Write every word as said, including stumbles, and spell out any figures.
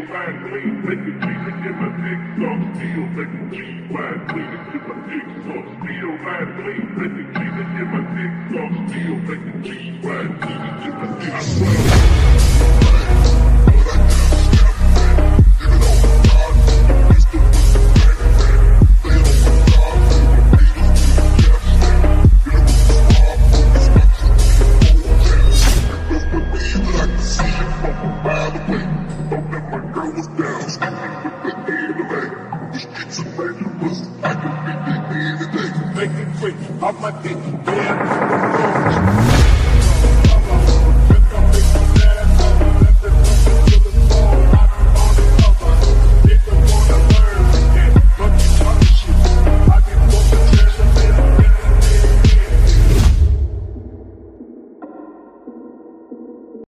wine clean, make it clean to get my dick sucked. Still make it clean, wine clean to get my dick sucked. Still wine clean, make it clean to get my dick sucked. Still make it clean, wine clean to get my dick sucked. Make it quick, off my dick, yeah.